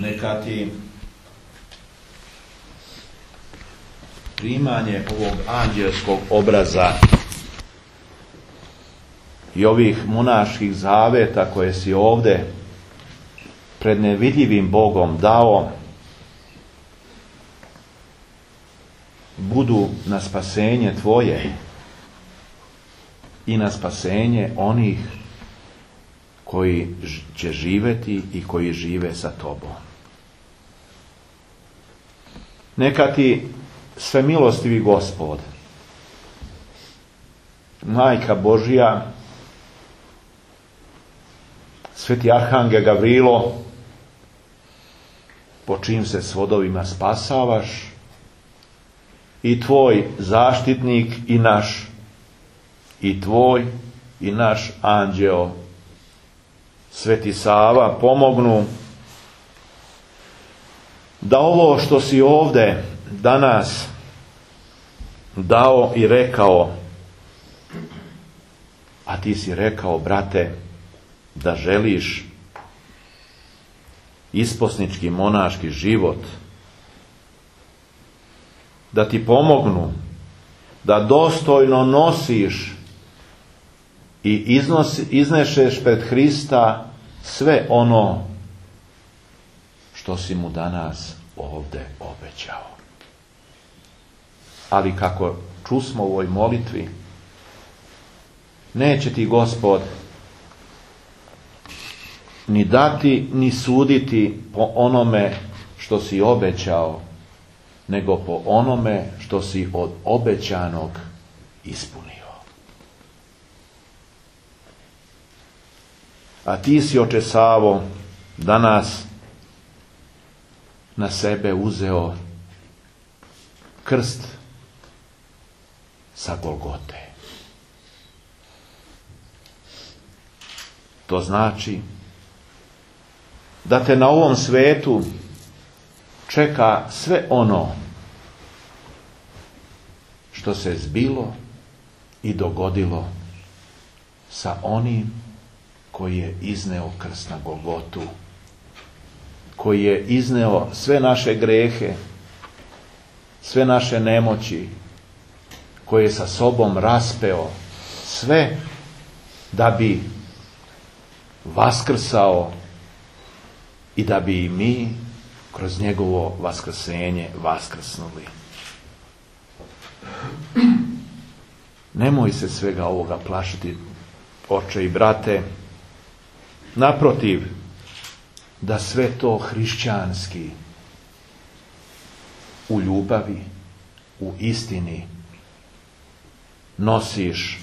Neka ti primanje ovog anđelskog obraza i ovih monaških zaveta koje si ovde pred nevidljivim Bogom dao budu na spasenje tvoje i na spasenje onih koji će živjeti i koji žive sa tobom. Neka ti svemilostivi Gospod, Majka Božja, Sveti Arhangel Gavrilo, po čijim se svodovima spasavaš, i tvoj zaštitnik i naš, i tvoj i naš anđeo Sveti Sava pomognu da ovo što si ovde danas dao i rekao, a ti si rekao, brate, da želiš isposnički monaški život, da ti pomognu da dostojno nosiš i iznešeš pred Hrista sve ono što si mu danas ovde obećao. Ali kako čusmo u ovoj molitvi, neće ti Gospod ni dati ni suditi po onome što si obećao, nego po onome što si od obećanog ispunio. A ti si, Oče Savo, danas na sebe uzeo krst sa Golgote. To znači da te na ovom svetu čeka sve ono što se zbilo i dogodilo sa onim koji je izneo krst na Golgotu, koji je izneo sve naše grehe, sve naše nemoći, koji je sa sobom raspeo sve da bi vaskrsao i da bi i mi kroz njegovo vaskrsenje vaskrsnuli. Nemoj se svega ovoga plašiti, oče i brate. Naprotiv, da sve to hrišćanski, u ljubavi, u istini nosiš.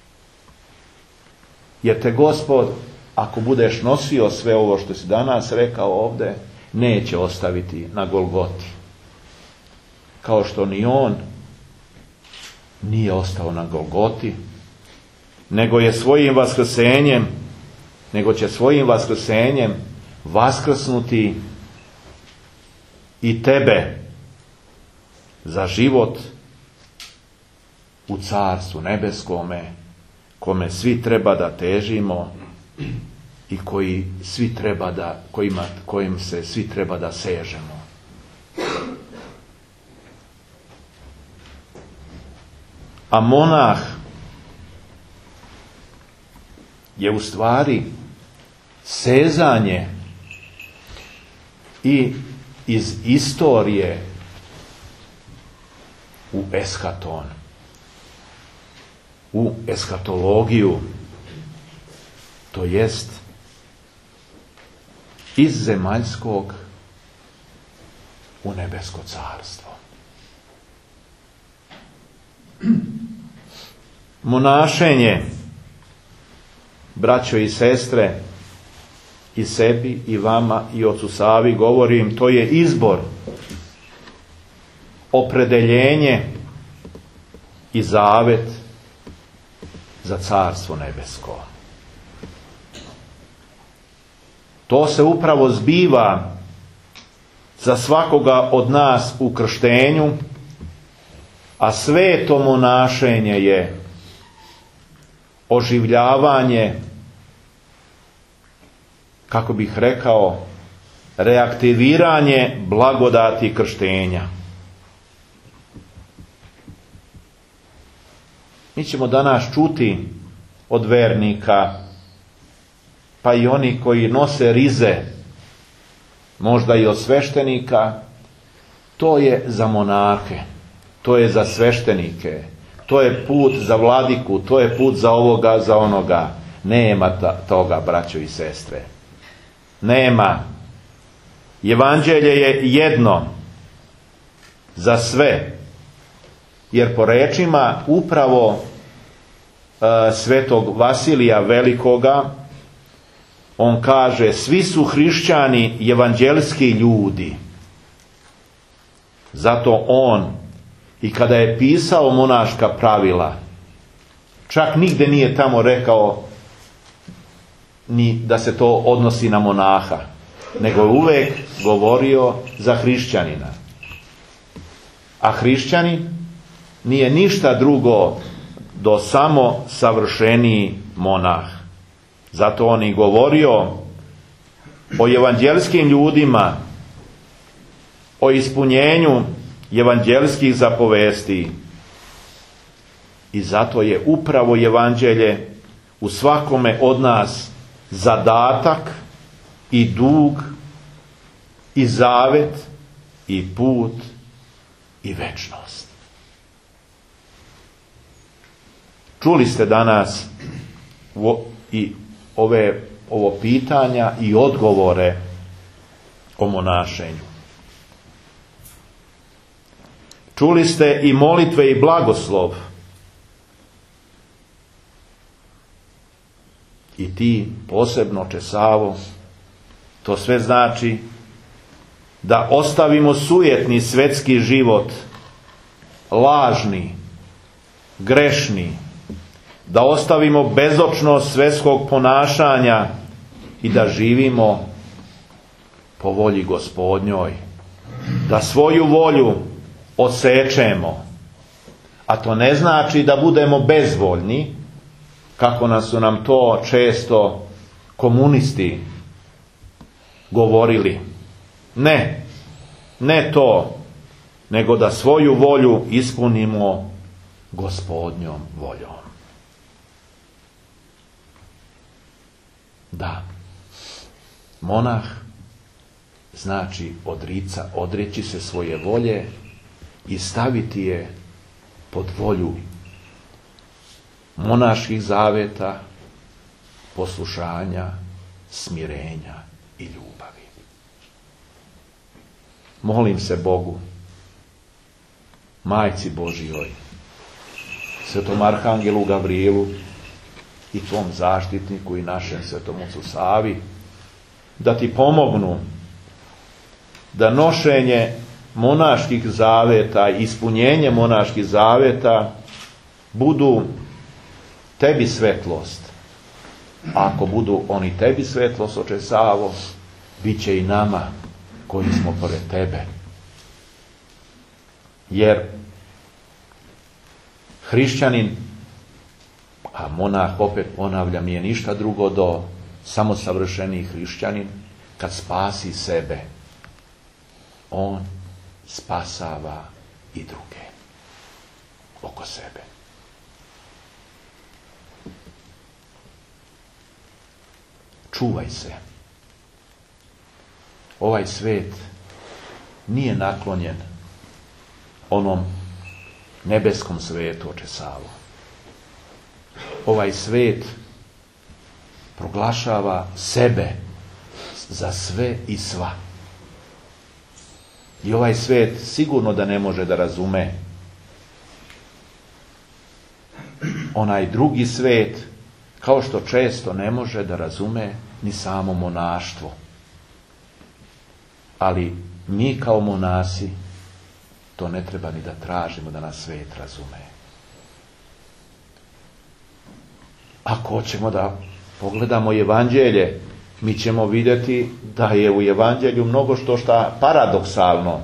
Jer te Gospod, ako budeš nosio sve ovo što si danas rekao ovde, neće ostaviti na Golgoti. Kao što ni on nije ostao na Golgoti, nego će svojim vaskrsenjem vaskrsnuti i tebe za život u Carstvu nebeskome, kome svi treba da težimo i kojim se svi treba da sežemo. A monah je u stvari sezanje i iz istorije u eschaton, u eskatologiju, to jest iz zemaljskog u nebesko carstvo. Monašenje, braćo i sestre, i sebi, i vama, i ocu Savi govorim, to je izbor, opredeljenje i zavet za carstvo nebesko. To se upravo zbiva za svakoga od nas u krštenju, a sveto monašenje je oživljavanje, kako bih rekao, reaktiviranje blagodati krštenja. Mi ćemo danas čuti od vernika, pa i oni koji nose rize, možda i od sveštenika, to je za monahe, to je za sveštenike, to je put za vladiku, to je put za ovoga, za onoga. Nema toga, braćo i sestre. Nema. Evanđelje je jedno za sve. Jer po rečima upravo svetog Vasilija Velikoga, on kaže, svi su hrišćani evanđelski ljudi. Zato on, i kada je pisao monaška pravila, čak nigde nije tamo rekao ni da se to odnosi na monaha, nego je uvek govorio za hrišćanina. A hrišćanin nije ništa drugo do samo savršeniji monah. Zato on i govorio o evanđelskim ljudima, o ispunjenju evanđelskih zapovesti. I zato je upravo evanđelje u svakome od nas zadatak i dug i zavet i put i večnost. Čuli ste danas i ovo pitanja i odgovore o monašenju. Čuli ste i molitve i blagoslov. I ti posebno, Česavo, to sve znači da ostavimo sujetni svetski život, lažni, grešni, da ostavimo bezočnost svetskog ponašanja i da živimo po volji Gospodnjoj, da svoju volju osečemo, a to ne znači da budemo bezvoljni, kako su nam to često komunisti govorili. Ne to, nego da svoju volju ispunimo Gospodnjom voljom. Da, monah znači odreći se svoje volje i staviti je pod volju monaških zaveta, poslušanja, smirenja i ljubavi. Molim se Bogu, Majci Božjoj, Svetom Arhangelu Gavrilu i tvom zaštitniku i našem Svetom Ocu Savi, da ti pomognu da nošenje monaških zaveta i ispunjenje monaških zaveta budu tebi svetlost. A ako budu oni tebi svetlost, Oče Savo, bit će i nama koji smo pored tebe. Jer hrišćanin, a monah, opet ponavljam, nije ništa drugo do samo savršeni hrišćanin, kad spasi sebe, on spasava i druge oko sebe. Čuvaj se. Ovaj svet nije naklonjen onom nebeskom svetu, Oče Savo. Ovaj svet proglašava sebe za sve i sva. I ovaj svet sigurno da ne može da razume onaj drugi svet, kao što često ne može da razume ni samo monaštvo. Ali mi kao monasi to ne treba ni da tražimo da nas svet razume. Ako hoćemo da pogledamo evanđelje, mi ćemo vidjeti da je u evanđelju mnogo šta paradoksalno.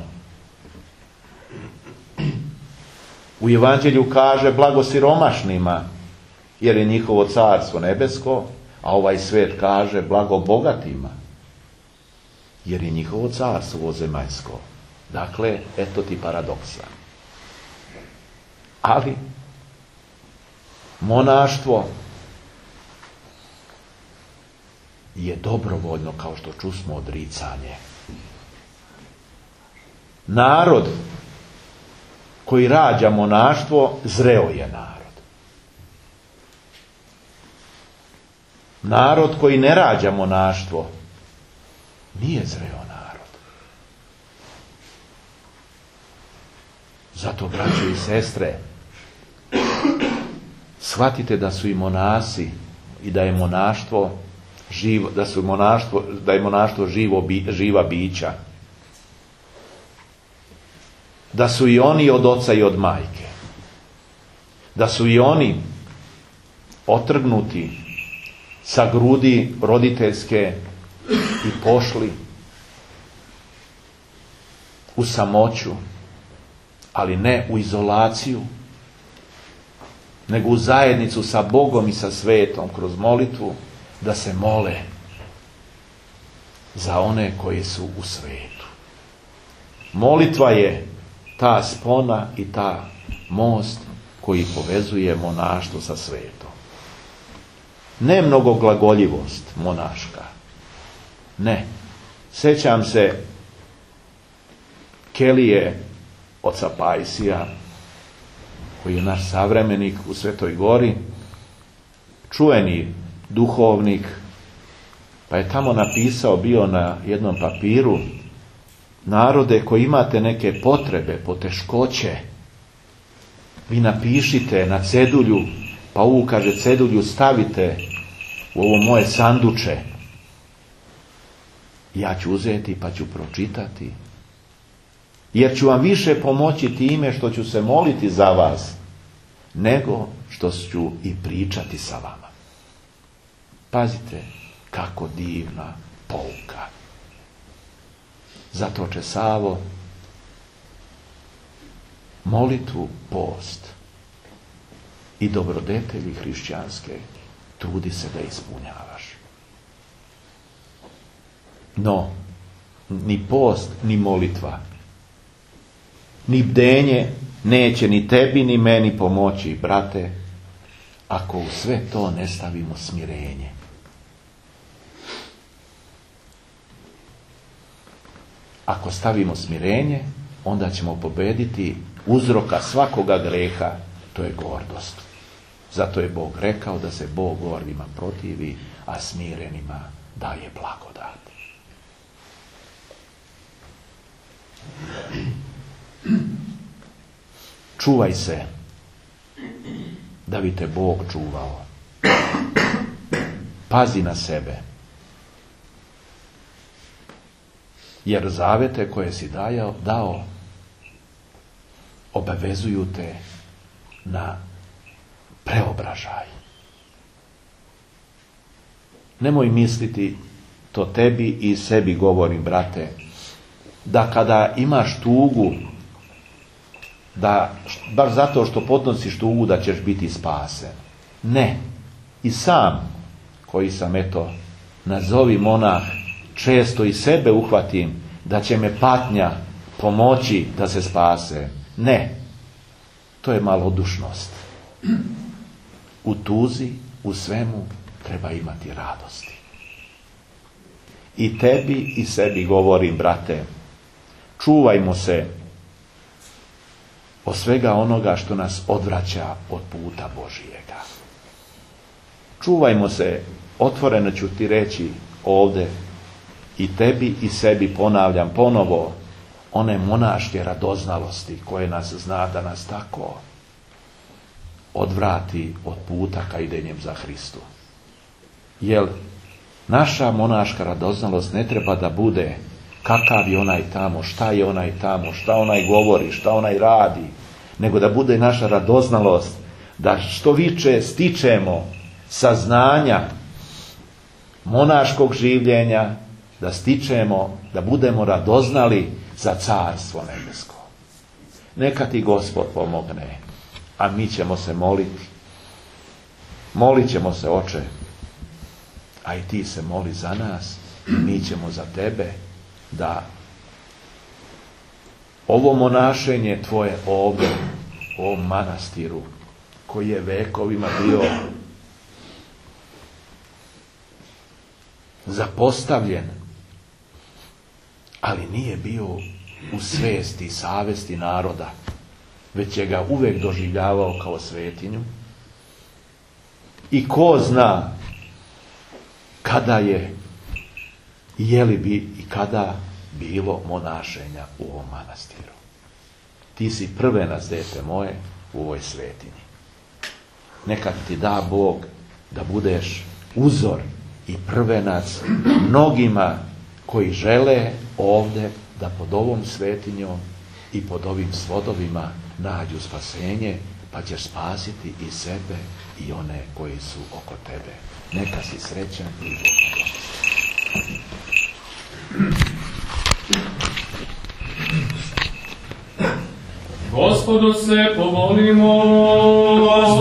U evanđelju kaže blago siromašnima, jer je njihovo carstvo nebesko, a ovaj svet kaže blago bogatima. jer je njihovo carstvo zemaljsko. Dakle, eto ti paradoksa. Ali monaštvo je dobrovoljno, kao što čusmo, odricanje. Narod koji rađa monaštvo, zreo je narod. Narod koji ne rađa monaštvo, nije zreo narod. Zato, braćo i sestre, shvatite da su i monasi i da je monaštvo živo, da je monaštvo živa bića. Da su i oni od oca i od majke. Da su i oni otrgnuti sa grudi roditeljske i pošli u samoću, ali ne u izolaciju, nego u zajednicu sa Bogom i sa svetom kroz molitvu, da se mole za one koji su u svetu. Molitva je ta spona i ta most koji povezuje monaštvo sa svetom. Ne mnogoglagoljivost monaška. Ne. Sjećam se kelije oca Pajsija, koji je naš savremenik u Svetoj Gori, čuveni duhovnik, pa je tamo napisao, bio na jednom papiru: narode koji imate neke potrebe, poteškoće, vi napišite na cedulju, pa ovu, kaže, cedulju stavite u ovo moje sanduče. Ja ću uzeti pa ću pročitati, jer ću vam više pomoći time što ću se moliti za vas, nego što ću i pričati sa vama. Pazite, kako divna pouka. Zato će Savo molitvu, post i dobrodetelji hrišćanske trudi se da ispunjavaš. No, ni post, ni molitva, ni bdenje neće ni tebi ni meni pomoći, brate, ako u sve to ne stavimo smirenje. Ako stavimo smirenje, onda ćemo pobediti uzroka svakoga greha, to je gordost. Zato je Bog rekao da se Bog gordima protivi, a smirenima daje blagodat. Čuvaj se da bi te Bog čuvao. Pazi na sebe. Jer zavete koje si dao obavezuju te na preobražaj. Nemoj misliti, to tebi i sebi govorim, brate, da kada imaš tugu, da baš zato što podnosiš tugu da ćeš biti spasen. Ne. I sam, koji sam, eto, nazovi monah, često i sebe uhvatim da će me patnja pomoći da se spase. Ne. To je malodušnost. U tuzi, u svemu treba imati radosti. I tebi i sebi govorim, brate, čuvajmo se od svega onoga što nas odvraća od puta Božijega. Čuvajmo se, otvoreno ću ti reći ovdje, i tebi i sebi ponavljam ponovo, one monaške radoznalosti koje nas zna da nas tako odvrati od puta ka idenjem za Hristu. Jer naša monaška radoznalost ne treba da bude kakav je onaj tamo, šta je onaj tamo, šta onaj govori, šta onaj radi, nego da bude naša radoznalost da što više stičemo saznanja monaškog življenja, da stičemo, da budemo radoznali za carstvo nebesko. Neka ti Gospod pomogne, a mi ćemo se moliti. Molit ćemo se, Oče, a i ti se moli za nas, i mi ćemo za tebe, da ovo monašenje tvoje ovdje u ovom manastiru koji je vekovima bio zapostavljen, ali nije bio u svesti i savesti naroda, već je ga uvijek doživljavao kao svetinju. I ko zna kada je li bi i kada bilo monašenja u ovom manastiru. Ti si prvenac, dete moje, u ovoj svetinji. Neka ti da Bog da budeš uzor i prvenac mnogima koji žele ovdje da pod ovom svetinjom i pod ovim svodovima nađu spasenje, pa ćeš spasiti i sebe i one koji su oko tebe. Neka si srećan i Bog. Gospodu se pomolimo.